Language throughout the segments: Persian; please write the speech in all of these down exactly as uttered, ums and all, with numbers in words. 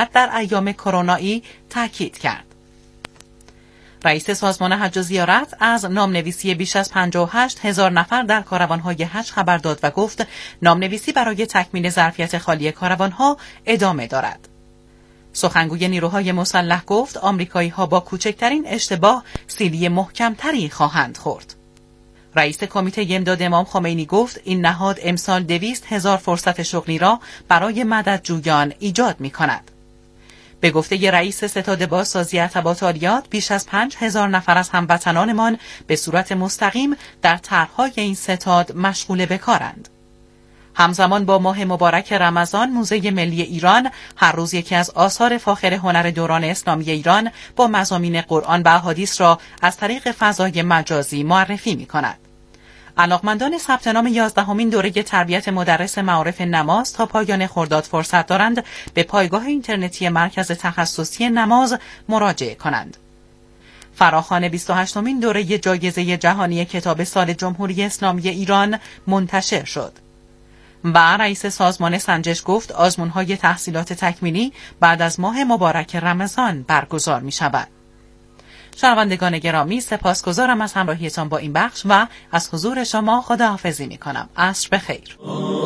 باید در ایام کرونایی تاکید کرد. رئیس سازمان حج و زیارت از نامنویسی بیش از پنجاه و هشت هزار نفر در کاروان‌های حج خبر داد و گفت نامنویسی برای تکمیل ظرفیت خالی کاروان‌ها ادامه دارد. سخنگوی نیروهای مسلح گفت آمریکایی‌ها با کوچکترین اشتباه سیلی محکم‌تری خواهند خورد. رئیس کمیته امداد امام خمینی گفت این نهاد امسال دویست هزار فرصت شغلی را برای مددجویان ایجاد می‌کند. به گفته رئیس ستاد بازسازی ارتباطات بیش از پنج هزار نفر از هموطنانمان به صورت مستقیم در طرح‌های این ستاد مشغول به کارند. همزمان با ماه مبارک رمضان موزه ملی ایران هر روز یکی از آثار فاخر هنر دوران اسلامی ایران با مضامین قرآن و احادیث را از طریق فضای مجازی معرفی می‌کند. علاقمندان ثبت نام یازدهمین دوره تربیت مدرس معارف نماز تا پایان خرداد فرصت دارند به پایگاه اینترنتی مرکز تخصصی نماز مراجعه کنند. فراخوان بیست و هشتمین دوره جایزه جهانی کتاب سال جمهوری اسلامی ایران منتشر شد. و رئیس سازمان سنجش گفت آزمون‌های تحصیلات تکمیلی بعد از ماه مبارک رمضان برگزار می‌شود. شنوندگان گرامی سپاسگزارم از همراهیتان با این بخش و از حضور شما خداحافظی می‌کنم. عصر بخیر.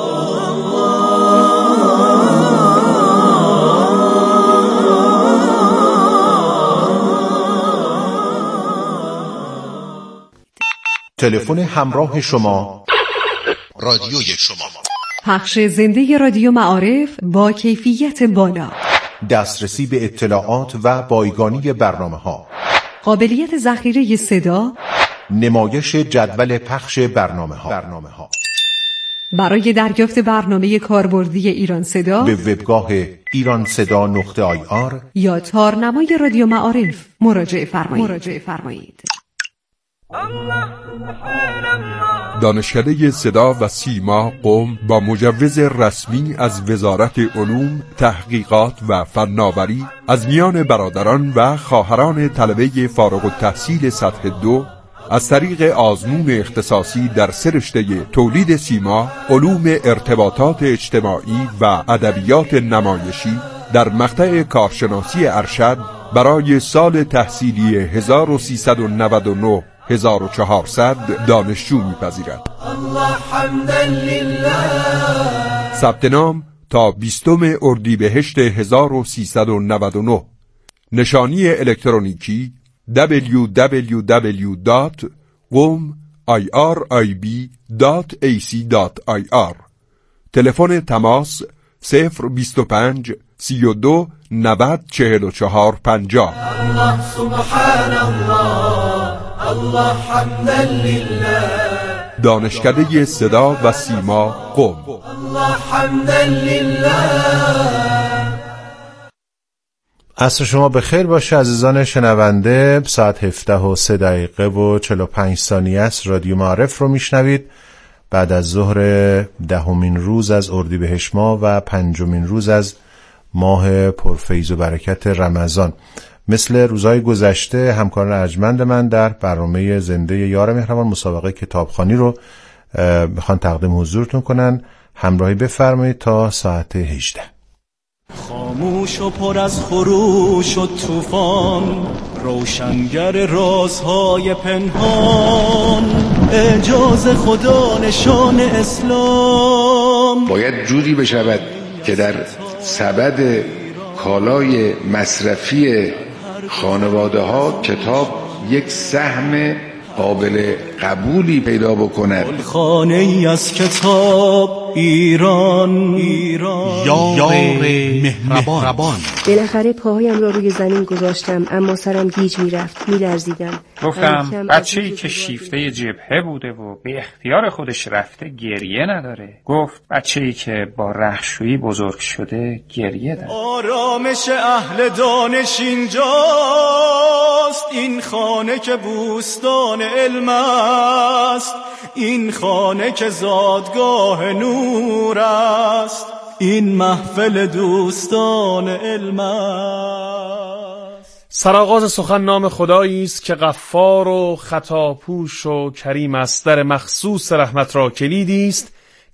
تلفن همراه شما، رادیوی شما، پخش زنده رادیو معارف با کیفیت بالا، دسترسی به اطلاعات و بایگانی برنامه‌ها، قابلیت ذخیره صدا، نمایش جدول پخش برنامه‌ها. برنامه‌ها. برای دریافت برنامه کاربردی ایران صدا به وبگاه ایران صدا نقطه آی آر یا تارنمای رادیو معارف مراجعه فرمایید. مراجعه فرمایید. دانشکده صدا و سیما قم با مجوز رسمی از وزارت علوم، تحقیقات و فناوری از میان برادران و خواهران طلبه فارغ التحصیل سطح دو از طریق آزمون اختصاصی در سه رشته تولید سیما، علوم ارتباطات اجتماعی و ادبیات نمایشی در مقطع کارشناسی ارشد برای سال تحصیلی هزار و سیصد و نود و نه هزار و چهارصد دانشجو می‌پذیرد. ثبت نام تا بیستم اردیبهشت هزار و سیصد و نود و نه. نشانی الکترونیکی دبلیو دبلیو دبلیو دات قم ایرب دات ای سی دات آی آر. تلفن تماس صفر بیست و پنج سی و دو نود چهل و چهار پنجاه. الله سبحان الله، الله حمدا لله. دانشکده صدا و سیما قم. الله حمدا لله. عصر شما بخیر باشه عزیزان شنونده. ساعت هفده و سه دقیقه و چهل و پنج ثانیه است. رادیو معارف رو میشنوید بعد از ظهر دهمین روز از اردیبهشت ماه و پنجمین روز از ماه پرفیض و برکت رمضان. مثل روزهای گذشته همکاران ارجمند من در برنامه زنده یار مهربان مسابقه کتابخوانی رو بخوان تقدیم حضورتون کنن. همراهی بفرمایید تا ساعت هجده. خاموش و پر از خروش و طوفان، روشنگر رازهای پنهان، اعجاز خدا نشان اسلام. باید جوری بشود که در سبد کالای مصرفی خانواده ها کتاب یک سهم قابل قبولی پیدا بکند. خانه ای از کتاب ایران، ایران یار مهربان. بالاخره پاهایم را روی زمین گذاشتم، اما سرم گیج میرفت، میلرزیدم. گفتم بچه‌ای که شیفته جبهه بوده و به اختیار خودش رفته گریه نداره. گفت بچه‌ای که با رهشویی بزرگ شده گریه داره. آرامش اهل دانش اینجاست، این خانه که بوستان علم است، این خانه که زادگاه نور است، این محفل دوستان علم است. سرآغاز سخن نام خدایی است که غفار و خطاپوش و کریم است. در مخصوص رحمت را کلیدی است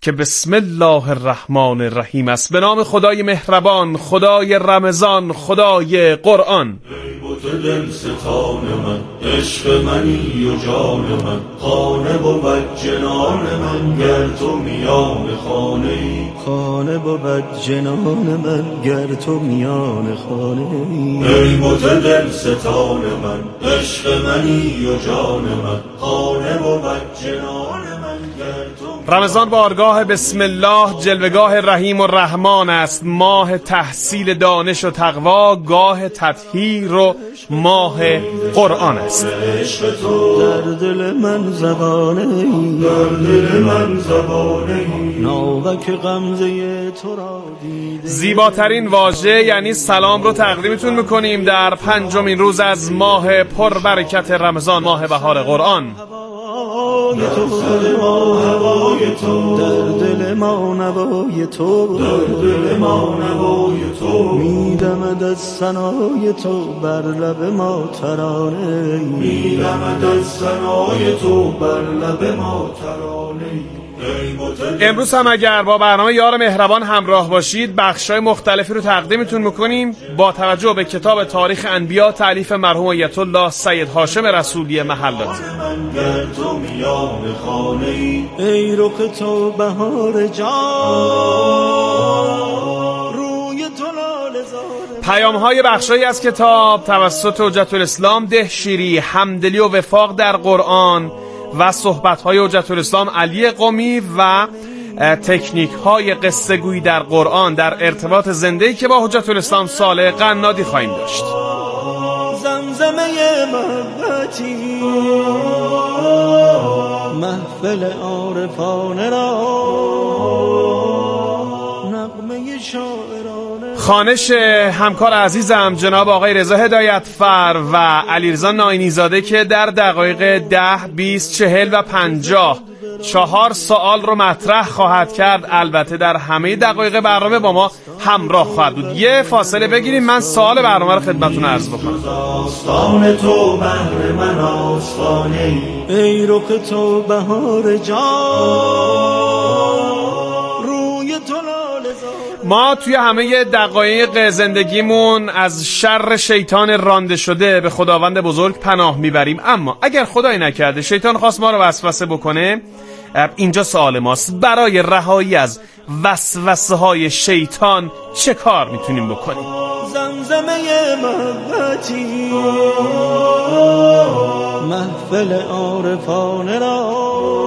که بسم الله الرحمن الرحیم است. به نام خدای مهربان، خدای رمضان، خدای قرآن. ای بت دل ستان من، عشق منی و جان من، خانه بود جنان من گر تو میان خانه ای، خانه بود جنان من گر تو میان خانه ای. ای بت دل ستان من، عشق منی و جان من، خانه بود جنان من گر تو. رمضان بارگاه بسم الله، جلوگاه رحیم و رحمان است. ماه تحصیل دانش و تقوا، گاه تطهیر و ماه قرآن است. عشق تو در دل من زبانه ای، در دل من زبانه ای، ناوک غمزه تو را دیده. زیباترین واژه یعنی سلام رو تقدیمتون میکنیم در پنجمین روز از ماه پربرکت رمضان، ماه بهار قرآن. در دل ما هوای تو، در دل ما نوای تو، در دل ما نوای تو، میدمد از ثنای تو بر لب ما ترانه، میدمد از ثنای تو بر لب ما ترانه. امروز هم اگر با برنامه یار مهربان همراه باشید، بخشای مختلفی رو تقدیمتون میکنیم با توجه به کتاب تاریخ انبیا تالیف مرحوم آیت الله سید هاشم رسولی محلاتی. ای رخ تو بهار جان، روی تو لاله زار. پیام های بخشایی از کتاب توسط حجت الاسلام دهشیری، همدلی و وفاق در قرآن و صحبت های حجت الاسلام علی قمی و تکنیک های قصه گویی در قرآن در ارتباط زنده‌ای که با حجت الاسلام صالح قنادی خواهیم داشت. زمزمه محبتی محفل عارفانه را، نغمه شاعرانه. خوانش همکار عزیزم جناب آقای رضا هدایتفر و علیرضا ناینی زاده که در دقایق ده، بیست، چهل و پنجاه چهار سوال رو مطرح خواهد کرد. البته در همه دقایق برنامه با ما همراه خواهد بود. یه فاصله بگیریم، من سوال برنامه رو خدمتتون عرض بکنم. آستان تو بهر من آستانه ای، ای رخ تو بهار جان، روی تو لاله زار. ما توی همه دقایق زندگیمون از شر شیطان رانده شده به خداوند بزرگ پناه میبریم، اما اگر خدای نکرده شیطان خواست ما رو وسوسه بکنه، اینجا سوال ماست: برای رهایی از وسوسه های شیطان چه کار میتونیم بکنیم؟ زمزمه محبتی محفل عارفانه را.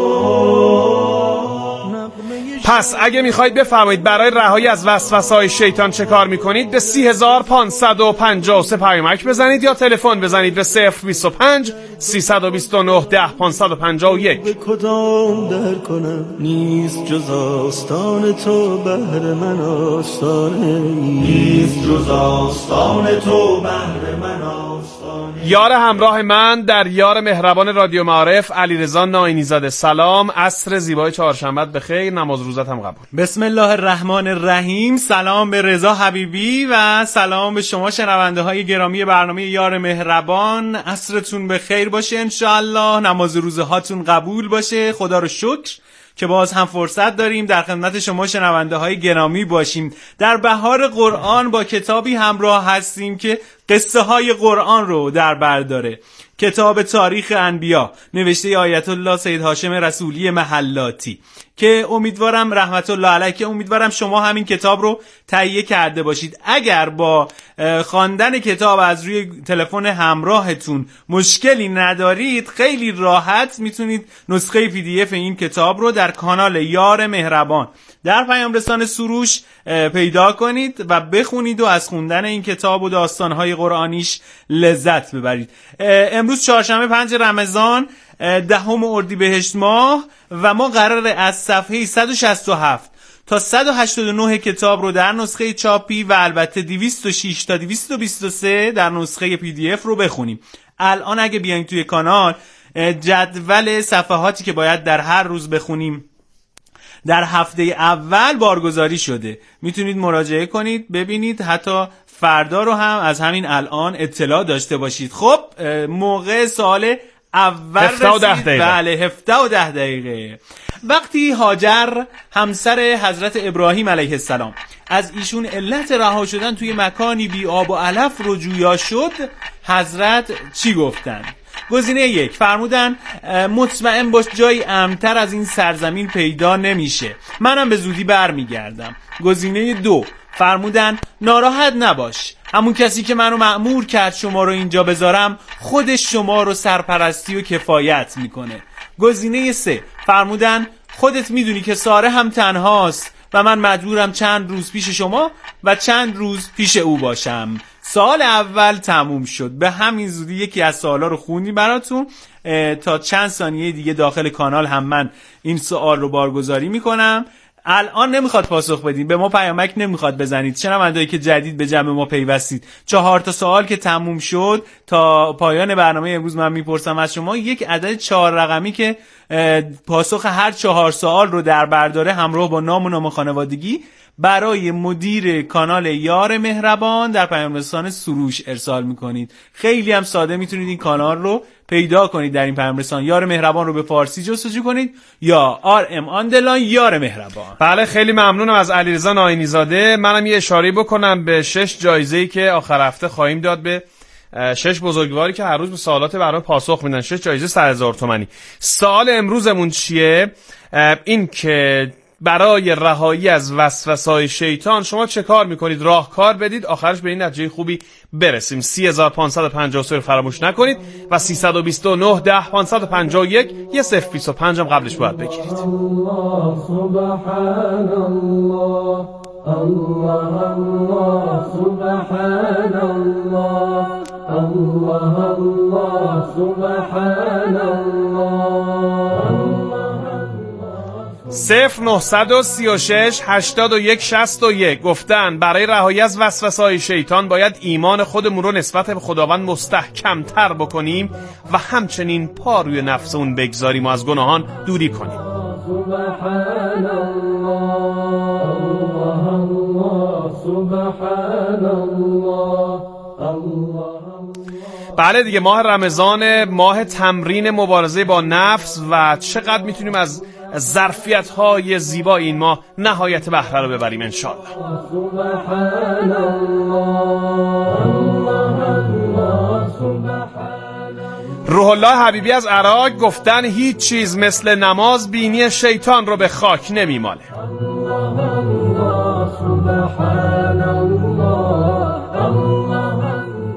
پس اگه میخواید بفرمایید برای رهایی از وسوسه‌های شیطان چه کار میکنید، به سی هزار پانصد و پنجاه و سه پیامک بزنید یا تلفن بزنید به صفر بیست و پنج سیصد و بیست و نه ده پانصد و پنجاه و یک. به کدام در کنم نیست جز آستان تو بهر من آستانه، نیست جز آستان تو بهر من آستانه. یار همراه من در یار مهربان رادیو معارف علیرضا ناینی زاده. سلام، عصر زیبای چهارشنبه بخیر، نماز روزت هم قبول. بسم الله الرحمن الرحیم. سلام به رضا حبیبی و سلام به شما شنونده های گرامی برنامه یار مهربان. عصرتون بخیر باشه انشالله، نماز روزه هاتون قبول باشه. خدا رو شکر که باز هم فرصت داریم در خدمت شما شنونده های گرامی باشیم. در بهار قرآن با کتابی همراه هستیم که قصه های قرآن رو در بر داره. کتاب تاریخ انبیا نوشته آیت الله سید هاشم رسولی محلاتی که امیدوارم رحمت الله علیه که امیدوارم شما همین کتاب رو تهیه کرده باشید. اگر با خواندن کتاب از روی تلفن همراهتون مشکلی ندارید، خیلی راحت میتونید نسخه پی دی اف این کتاب رو در کانال یار مهربان در پیام رسان سروش پیدا کنید و بخونید و از خوندن این کتاب و داستانهای قرآنیش لذت ببرید. امروز چهارشنبه پنج رمضان دهم اردیبهشت ماه و ما قراره از صفحه صد و شصت و هفت تا صد و هشتاد و نه کتاب رو در نسخه چاپی و البته دویست و شش تا دویست و بیست و سه در نسخه پی دی اف رو بخونیم. الان اگه بیاین توی کانال جدول صفحاتی که باید در هر روز بخونیم در هفته اول بارگذاری شده، میتونید مراجعه کنید ببینید، حتی فردا رو هم از همین الان اطلاع داشته باشید. خب موقع سوال اول هفده و ده رسید. دقیقه. بله هفده و ده دقیقه. وقتی هاجر همسر حضرت ابراهیم علیه السلام از ایشون علت رها شدن توی مکانی بی آب و علف رو جویا شد، حضرت چی گفتن؟ گزینه یک فرمودن مطمئن باش جایی امن‌تر از این سرزمین پیدا نمیشه، منم به زودی برمیگردم. گزینه دو فرمودن ناراحت نباش، همون کسی که منو مأمور کرد شما رو اینجا بذارم خودش شما رو سرپرستی و کفایت میکنه. گزینه سه فرمودن خودت میدونی که ساره هم تنهاست و من مجبورم چند روز پیش شما و چند روز پیش او باشم. سال اول تموم شد. به همین زودی یکی از سوالا رو خوندی براتون. تا چند ثانیه دیگه داخل کانال هم من این سوال رو بارگذاری میکنم. الان نمیخواد پاسخ بدین، به ما پیامک نمیخواد بزنید. شنوندهایی که جدید به جمع ما پیوستید، چهار تا سوال که تموم شد تا پایان برنامه امروز من میپرسم از شما یک عدد چهار رقمی که پاسخ هر چهار سوال رو در بر داره همراه با نام و نام خانوادگی برای مدیر کانال یار مهربان در پیام رسان سروش ارسال میکنید. خیلی هم ساده میتونید این کانال رو پیدا کنید. در این پیام رسان یار مهربان رو به فارسی جستجو کنید یا آر ام آندرلاین یار مهربان. بله خیلی ممنونم از علیرضا ناینی زاده. منم یه اشاره بکنم به شش جایزه‌ای که آخر هفته خواهیم داد به شش بزرگواری که هر روز به سوالات برنامه پاسخ میدن. شش جایزه صد هزار تومانی. سوال امروزمون چیه؟ این که برای رهایی از وسوسه‌های شیطان شما چه کار میکنید؟ راهکار بدید، آخرش به این نتیجه خوبی برسیم. سی هزار و پانصد و پنجاه و سه رو فراموش نکنید و سیصد و بیست و نه ده پانصد و پنجاه و یک یه صفر بیست و پنج هم قبلش باید بگیرید. الله سبحان الله الله الله سبحان الله الله الله سبحان الله صفر نهصد و سی و شش هشتاد و یک شصت و یک گفتن برای رهایی از وسوسه‌های شیطان باید ایمان خودمون رو نسبت به خداوند مستحکم‌تر بکنیم و همچنین پا روی نفسمون بگذاریم و از گناهان دوری کنیم. سبحان الله الله سبحان الله الله. بله دیگه ماه رمضان، ماه تمرین مبارزه با نفس و چقدر میتونیم از ظرفیت‌های زیبا این ماه نهایت بهره رو ببریم انشالله. سبحان الله الله سبحان. روح الله حبیبی از عراق گفتن هیچ چیز مثل نماز بینی شیطان رو به خاک نمیماله. الله الله سبحان الله الله.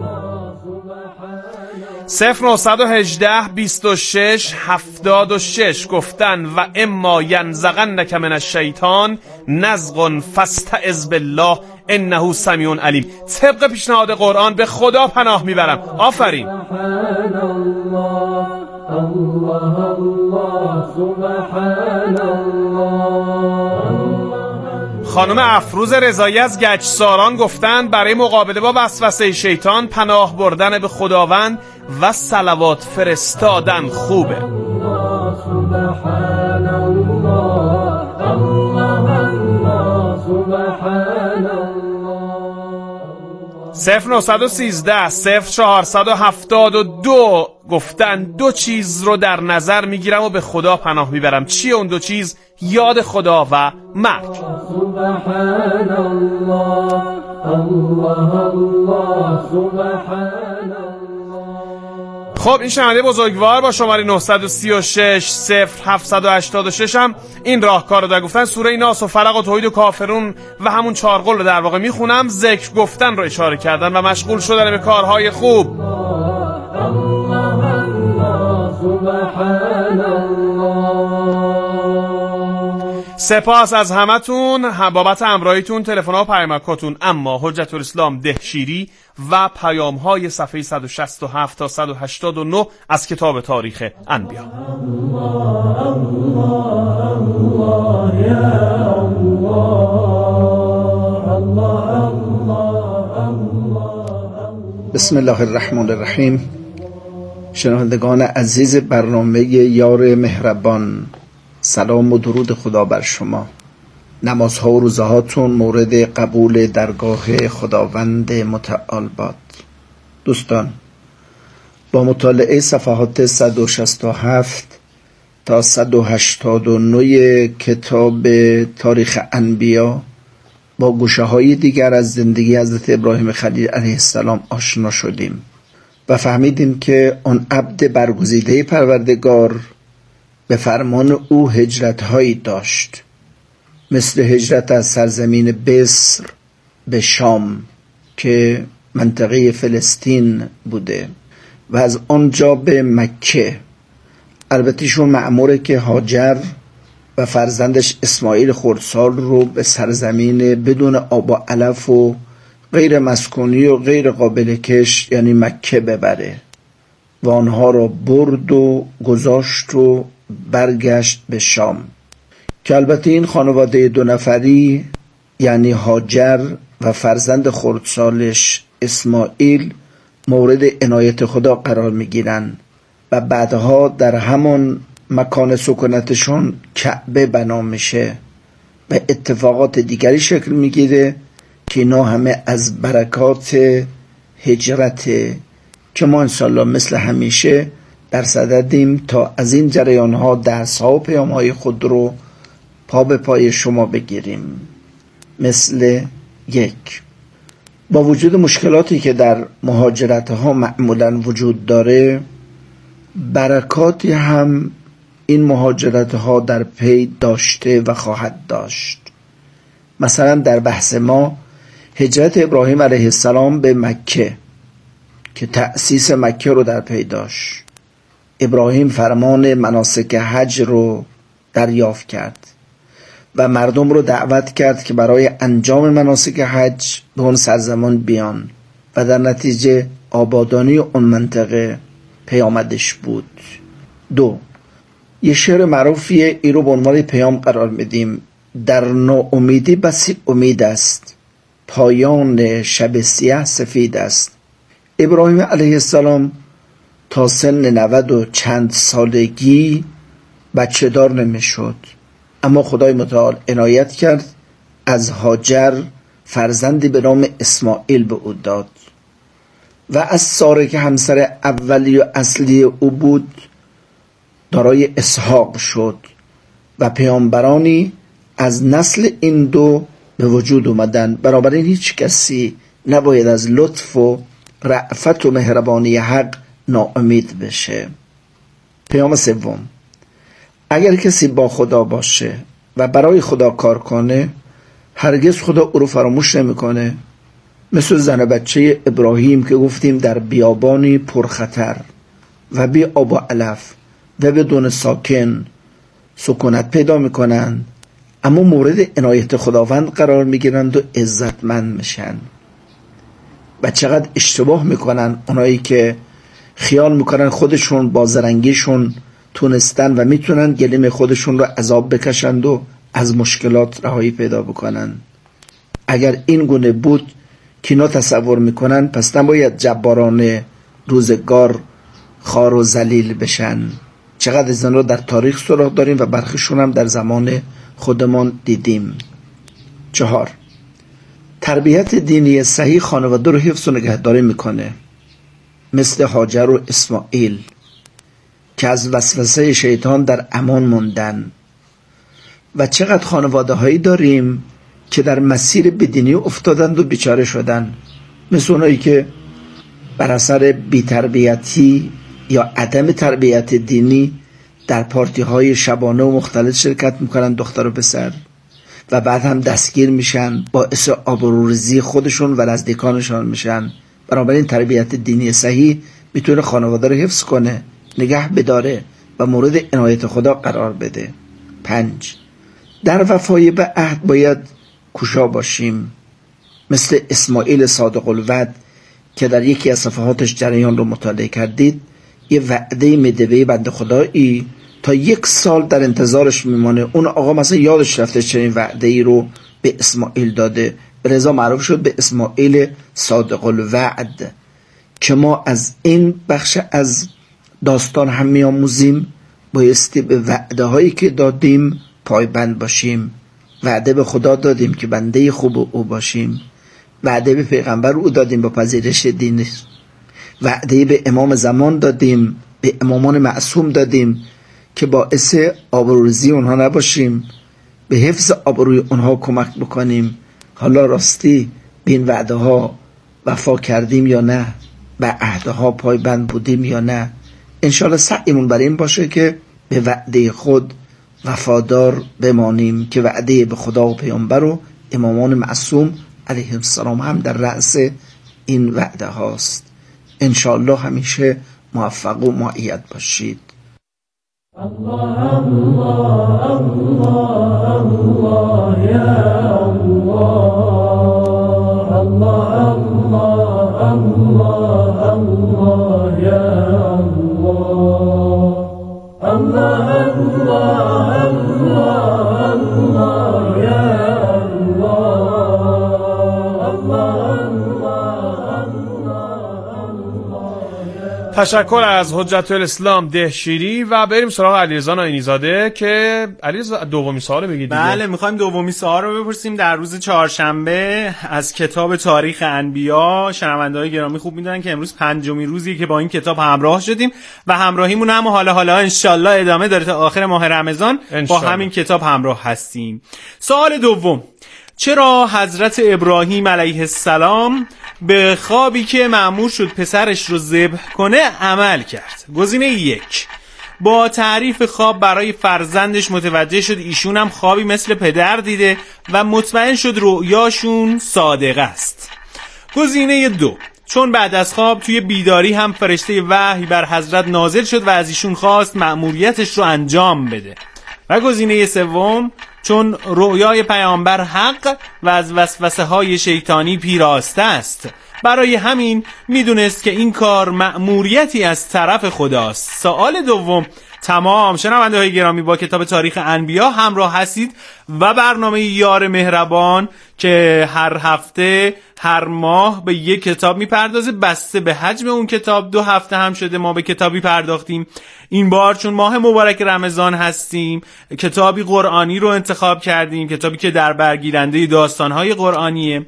صفر نهصد و هجده بیست و شش هفتاد و شش گفتن و اما ینزغنک من الشیطان نزغ فاستعذ بالله انه سمیع علیم. طبق پیشنهاد قرآن به خدا پناه میبرم. آفرین. سبحان الله الله الله سبحان الله. خانم افروز رضایی از گچساران گفتن برای مقابله با وسوسه شیطان پناه بردن به خداوند و صلوات فرستادن خوبه. سبحان الله الله الله سبحان الله. صفر نهصد و سیزده صفر چهارصد و هفتاد و دو گفتن دو چیز رو در نظر میگیرم و به خدا پناه میبرم. چیه اون دو چیز؟ یاد خدا و مرگ. سبحان الله الله الله سبحان الله. خب این شنونده بزرگوار با شماره نهصد و سی و شش صفر هفتصد و هشتاد و شش هم این راهکار رو در گفتن سوره ناس و فلق و توحید و کافرون و همون چهار قول رو در واقع میخونم. ذکر گفتن رو اشاره کردن و مشغول شدن به کارهای خوب. سپاس از همتون بابت همراهیتون، تلفن‌ها و پیامکاتون. اما حجت الاسلام دهشیری و پیام‌های صفحه صد و شصت و هفت تا صد و هشتاد و نه از کتاب تاریخ انبیا. بسم الله الرحمن الرحیم. شنوندگان عزیز برنامه یار مهربان، سلام و درود خدا بر شما. نمازها و روزهاتون مورد قبول درگاه خداوند متعال باد. دوستان، با مطالعه صفحات صد و شصت و هفت تا صد و هشتاد و نه کتاب تاریخ انبیا با گوشه های دیگر از زندگی حضرت ابراهیم خلیل علیه السلام آشنا شدیم و فهمیدیم که آن عبد برگزیده پروردگار به فرمان او هجرت هایی داشت، مثل هجرت از سرزمین بصر به شام که منطقه فلسطین بوده و از آنجا به مکه. البته شون مأموره که هاجر و فرزندش اسماعیل خردسال رو به سرزمین بدون آب و علف و غیر مسکونی و غیر قابل کشت یعنی مکه ببره و آنها را برد و گذاشت و برگشت به شام، که البته این خانواده دو نفری یعنی هاجر و فرزند خردسالش اسماعیل مورد عنایت خدا قرار میگیرن و بعدها در همان مکان سکونتشون کعبه بنا میشه و اتفاقات دیگری شکل میگیره که اینا همه از برکات هجرته که ما انشالله مثل همیشه در صددیم تا از این جریان ها درس ها و پیام های خود رو پا به پای شما بگیریم. مثل یک، با وجود مشکلاتی که در مهاجرت ها معمولا وجود داره، برکاتی هم این مهاجرت ها در پی داشته و خواهد داشت. مثلا در بحث ما هجرت ابراهیم علیه السلام به مکه که تأسیس مکه رو در پی داشت. ابراهیم فرمان مناسک حج رو دریافت کرد و مردم رو دعوت کرد که برای انجام مناسک حج به اون سرزمان بیان و در نتیجه آبادانی اون منطقه پیامدش بود. دو، یه شعر معروفیه، ای رو به عنوان پیام قرار میدیم: در ناامیدی بسی امید است، پایان شب سیاه سفید است. ابراهیم علیه السلام تا سن نود و چند سالگی بچه دار نمیشد، اما خدای متعال عنایت کرد، از هاجر فرزندی به نام اسماعیل به او داد و از ساره که همسر اولی و اصلی او بود دارای اسحاق شد و پیامبرانی از نسل این دو به وجود اومدن. بنابراین هیچ کسی نباید از لطف و رأفت و مهربانی حق ناامید بشه. پیام سوم، اگر کسی با خدا باشه و برای خدا کار کنه، هرگز خدا او رو فراموش نمیکنه. مثل زن بچه ابراهیم که گفتیم در بیابانی پرخطر و بی آب و علف و بدون ساکن سکونت پیدا میکنن، اما مورد عنایت خداوند قرار میگیرند و عزتمند میشن. و چقدر اشتباه میکنن اونایی که خیال میکنن خودشون با زرنگیشون تونستن و میتونن گلیم خودشون رو عذاب بکشند و از مشکلات رهایی پیدا بکنن. اگر این گونه بود که اینا تصور میکنن، پس نباید جباران روزگار خار و ذلیل بشن. چقدر از این رو در تاریخ سراغ داریم و برخیشون هم در زمان خودمان دیدیم. چهار، تربیت دینی صحیح خانواده رو حفظ و نگهداری میکنه، مثل هاجر و اسماعیل که از وسوسه شیطان در امان موندن. و چقدر خانواده هایی داریم که در مسیر بدینی افتادند و بیچاره شدن، مثل اونایی که بر اثر بی‌تربیتی یا عدم تربیت دینی در پارتی های شبانه و مختلف شرکت میکنن، دختر و پسر، و بعد هم دستگیر میشن، باعث آبروریزی خودشون و نزدیکانشان میشن. بنابراین تربیت دینی صحیح میتونه خانواده رو حفظ کنه، نگه بداره و مورد عنایت خدا قرار بده. پنج، در وفای به عهد باید کوشا باشیم، مثل اسماعیل صادق الوعد که در یکی از صفحاتش جریان رو مطالعه کردید. یه وعده میده به بنده خدایی تا یک سال در انتظارش میمانه. اون آقا مثلا یادش رفته چنین وعده ای رو به اسماعیل داده، به رضا معروف شد به اسماعیل صادق الوعد، که ما از این بخش از داستان هم میاموزیم بایستی به وعده هایی که دادیم پایبند باشیم. وعده به خدا دادیم که بنده خوب او باشیم، وعده به پیغمبر او دادیم با پذیرش دینش، وعده به امام زمان دادیم، به امامان معصوم دادیم که باعث آبروریزی اونها نباشیم، به حفظ آبروی اونها کمک بکنیم. حالا راستی به این وعده ها وفا کردیم یا نه؟ به عهدها پایبند بودیم یا نه؟ انشالله سعیمون بر این باشه که به وعده خود وفادار بمانیم که وعده به خدا و پیامبر و امامان معصوم علیهم السلام هم در رأس این وعده هاست. انشالله همیشه موفق و معید باشید. الله الله الله الله یا الله الله الله الله الله یا الله الله الله الله الله یا تشکر از حجت الاسلام دهشیری و بریم سراغ علیرضا ناینی‌زاده که علیرضا دومی سوال بگید دیگه. بله میخوایم دومی سوال رو بپرسیم. در روز چهارشنبه از کتاب تاریخ انبیا، شنونده‌های گرامی خوب میدونن که امروز پنجمین روزیه که با این کتاب همراه شدیم و همراهیمون هم حالا حالا انشالله ادامه داره تا آخر ماه رمضان با همین کتاب همراه هستیم. سوال دوم: چرا حضرت ابراهیم علیه السلام به خوابی که مأمور شد پسرش رو ذبح کنه عمل کرد؟ گزینه یک: با تعریف خواب برای فرزندش متوجه شد ایشون هم خوابی مثل پدر دیده و مطمئن شد رؤیاشون صادق است. گزینه دو: چون بعد از خواب توی بیداری هم فرشته وحی بر حضرت نازل شد و از ایشون خواست مأموریتش رو انجام بده. و گزینه سوم: چون رؤیای پیامبر حق و از وسوسه های شیطانی پیراسته است، برای همین میدونست که این کار مأموریتی از طرف خداست. سوال دوم تمام. شنونده های گرامی، با کتاب تاریخ انبیا همراه هستید و برنامه یار مهربان که هر هفته هر ماه به یک کتاب میپردازه، بسته به حجم اون کتاب. دو هفته هم شده ما به کتابی پرداختیم. این بار چون ماه مبارک رمضان هستیم کتابی قرآنی رو انتخاب کردیم، کتابی که در برگیرنده داستانهای قرآنیه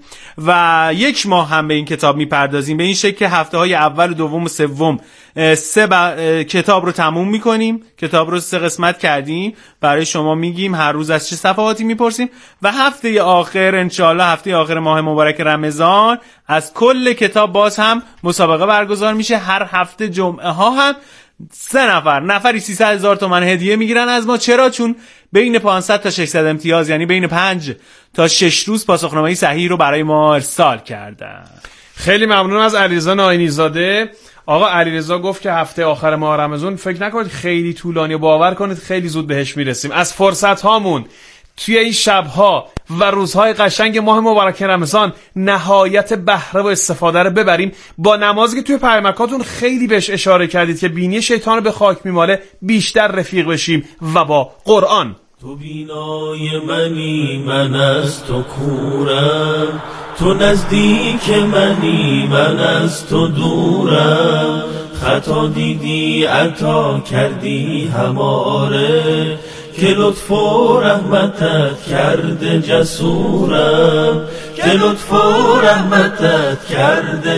و یک ماه هم به این کتاب میپردازیم. به این شکل که هفته های اول و دوم و سوم سه ب... کتاب رو تموم میکنیم. کتاب رو سه قسمت کردیم، برای شما میگیم هر روز از چه صفحاتی میپرسیم و هفته آخر انشالله هفته آخر ماه مبارک رمضان از کل کتاب باز هم مسابقه برگزار میشه. هر هفته جمعه ها هم سه نفر نفری سیصد هزار تومان هدیه میگیرن از ما. چرا؟ چون بین پانصد تا ششصد امتیاز، یعنی بین پنج تا شش روز پاسخنامه صحیح رو برای ما ارسال کردن. خیلی ممنون از علیرضا ناینی‌زاده. آقا علیرضا گفت که هفته آخر ماه رمضان فکر نکنید خیلی طولانی، باور کنید خیلی زود بهش میرسیم. از فرصت هامون توی این شبها و روزهای قشنگ ماه مبارک رمضان نهایت بهره و استفاده رو ببریم. با نمازی که توی پیامکاتون خیلی بهش اشاره کردید که بینی شیطان رو به خاک میماله، بیشتر رفیق بشیم و با قرآن. تو بینای منی من از تو کورم، تو نزدیک منی من از تو دورم، خطا دیدی عطا کردی هماره، که لطف و رحمتت کرده جسورم، که لطف و رحمتت کرده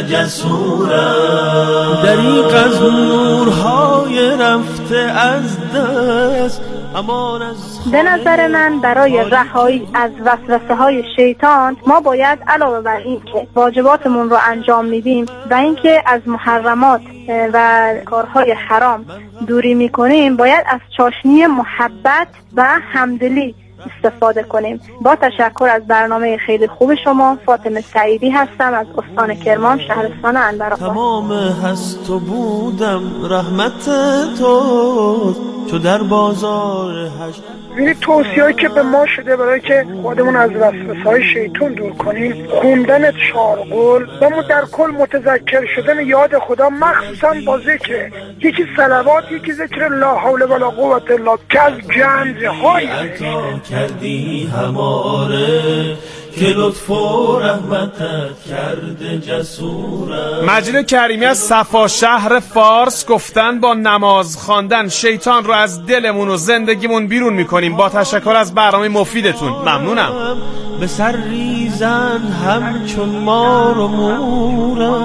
جسورم. دریغ از نورهای رفته از دست، امان از به نظر من برای رهایی از وسوسه های شیطان ما باید علاوه بر این که واجباتمون رو انجام میدیم و اینکه از محرمات و کارهای حرام دوری میکنیم، باید از چاشنی محبت و همدلی استفاده کنیم. با تشکر از برنامه خیلی خوب شما. فاطمه سعیدی هستم از استان کرمان، شهرستان انبرآباد. تمام هست و بودم رحمت تو، چو در بازار هشت. این توصیه‌ای که به ما شده برای که خودمون از وسوسه‌های شیطان دور کنیم، خوندن چهار قول و ما در کل متذکر شدن یاد خدا، مخصوصا با ذکر یکی صلوات، یکی ذکر لا حول ولا قوت الا که از گنج‌های کردی هماره، که لطف و رحمتت کرده جسورم. مجید کریمی از صفا شهر فارس گفتن با نماز خواندن شیطان رو از دلمون و زندگیمون بیرون میکنیم. با تشکر از برنامه مفیدتون ممنونم. به سر ریزن همچون مار و مورم،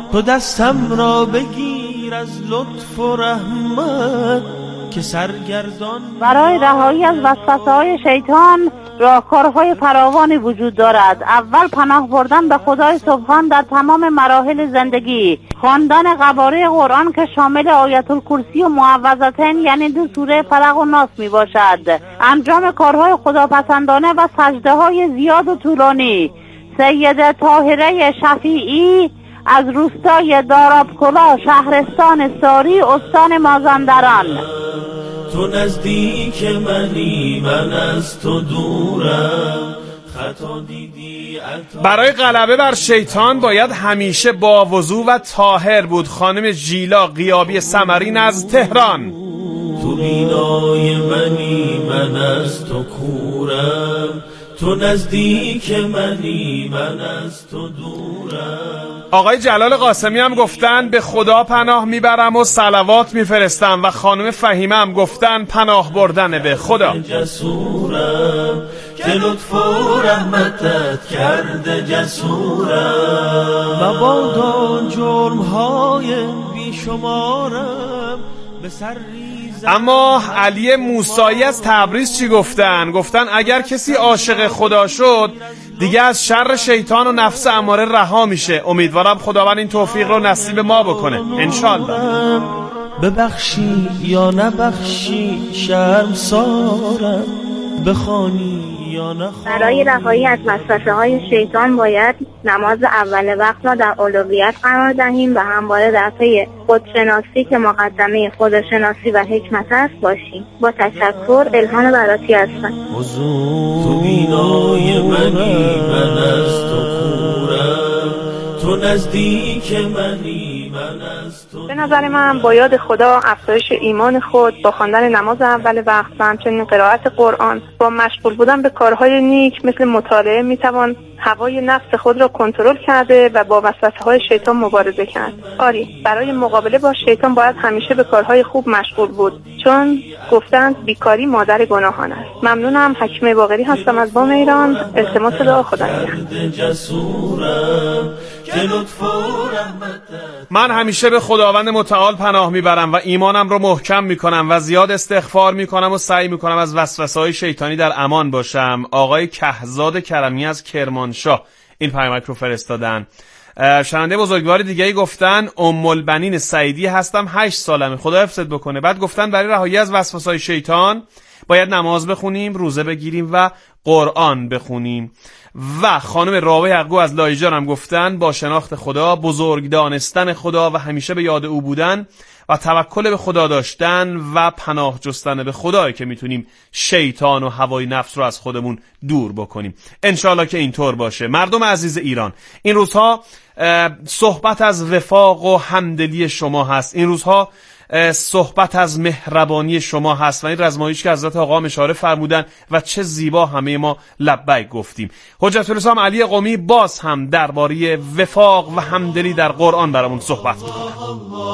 تو دستم را بگیر از لطف و رحمت که سرگردان. برای رهایی از وسوسه‌های شیطان راهکارهای فراوانی وجود دارد. اول پناه بردن به خدای سبحان در تمام مراحل زندگی، خواندن قواره قرآن که شامل آیت الکرسی و معوذتین یعنی دو سوره فلق و ناس می باشد، انجام کارهای خداپسندانه و سجده های زیاد و طولانی. سید طاهره شفیعی از روستای دارابکلا شهرستان ساری استان مازندران. تو نزدیک منی من از تو دورم، خطا دیدی عطا. برای غلبه بر شیطان باید همیشه با وضو و طاهر بود. خانم جیلا غیابی سمرین از تهران. تو بینای منی من از تو کورم، تو نزدیک منی من از تو دورم. آقای جلال قاسمی هم گفتن به خدا پناه میبرم و صلوات میفرستم و خانم فهیمه هم گفتن پناه بردن به خدا. جسورم که لطف و رحمتت کرده جسورم، و بادا جرمهای بیشمارم به سر. اما علی موسایی از تبریز چی گفتن؟ گفتن اگر کسی عاشق خدا شد دیگه از شر شیطان و نفس اماره رها میشه. امیدوارم خداوند این توفیق رو نصیب ما بکنه انشالله. ببخشی یا نبخشی شرمسارم، بخوانی یا نخوانی. برای رهایی از وسوسه های شیطان باید نماز اول وقت را در اولویت قرار دهیم و همواره در پی خودشناسی که مقدمه خودشناسی و حکمت است باشیم. با تشکر، الهان براتی هستم. تو بینای منی من از تو کورم، تو نزدیک منی من از تو. به نظر من با یاد خدا، افزایش ایمان خود، با خواندن نماز اول وقت و همچنین قرائت قرآن، با مشغول بودن به کارهای نیک مثل مطالعه میتوان هوای نفس خود را کنترل کرده و با وسوسه‌های شیطان مبارزه کرد. آری، برای مقابله با شیطان باید همیشه به کارهای خوب مشغول بود، چون گفتند بیکاری مادر گناهان است. ممنونم. حکیمه باقری هستم از بام ایران. التماس دعا خدا نگهدار. من همیشه به خداوند متعال پناه میبرم و ایمانم رو محکم میکنم و زیاد استغفار میکنم و سعی میکنم از وسوسه‌های شیطانی در امان باشم. آقای کهزاد کرمی از کرمانشاه این پیامک رو فرستادن. شنونده بزرگوار دیگه‌ای گفتن ام البنین سعیدی هستم، هشت سالمه، خدا حفظت بکنه. بعد گفتن برای رهایی از وسوسه‌های شیطان باید نماز بخونیم، روزه بگیریم و قرآن بخونیم. و خانم راوی حقو از لایجان هم گفتن با شناخت خدا، بزرگ دانستن خدا و همیشه به یاد او بودن و توکل به خدا داشتن و پناه جستن به خدایی که میتونیم شیطان و هوای نفس رو از خودمون دور بکنیم. انشالله که اینطور باشه. مردم عزیز ایران، این روزها صحبت از وفاق و همدلی شما هست. این روزها صحبت از مهربانی شما هست و این رزمایش که حضرت آقا اشاره فرمودن و چه زیبا همه ما لبیک گفتیم. حجت الاسلام علی قمی باز هم درباره وفاق و همدلی در قرآن برامون صحبت میکنه.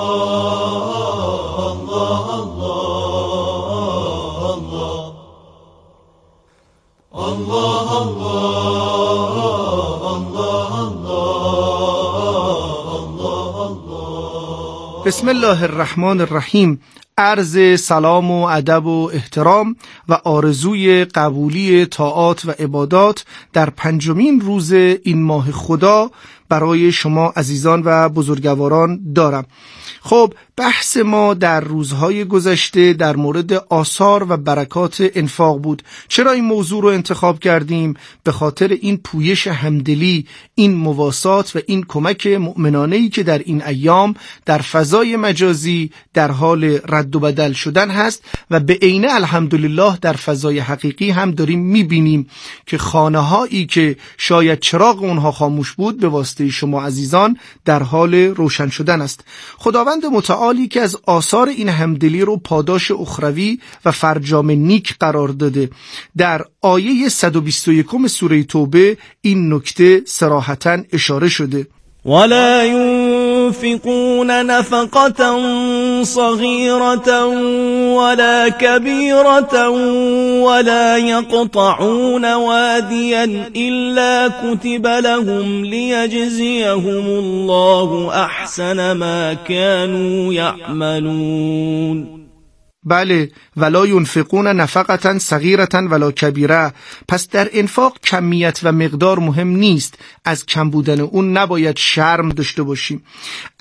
بسم الله الرحمن الرحیم. عرض سلام و ادب و احترام و آرزوی قبولی طاعات و عبادات در پنجمین روز این ماه خدا برای شما عزیزان و بزرگواران دارم. خب بحث ما در روزهای گذشته در مورد آثار و برکات انفاق بود. چرا این موضوع رو انتخاب کردیم؟ به خاطر این پویش همدلی، این مواسات و این کمک مؤمنانه‌ای که در این ایام در فضای مجازی در حال رد و بدل شدن هست و به عینه الحمدلله در فضای حقیقی هم داریم میبینیم که خانه‌هایی که شاید چراغ اونها خاموش بود به واسطه شما عزیزان در حال روشن شدن است. خداوند متعالی که از آثار این همدلی رو پاداش اخروی و فرجام نیک قرار داده، در آیه صد و بیست و یک سوره توبه این نکته صراحتاً اشاره شده. ولا ينفقون نفقة صغيرة ولا كبيرة ولا يقطعون واديا إلا كتب لهم ليجزيهم الله أحسن ما كانوا يعملون. بله، ولا ينفقون نفقة صغيرة ولا کبیره. پس در انفاق کمیت و مقدار مهم نیست. از کم بودن اون نباید شرم داشته باشیم.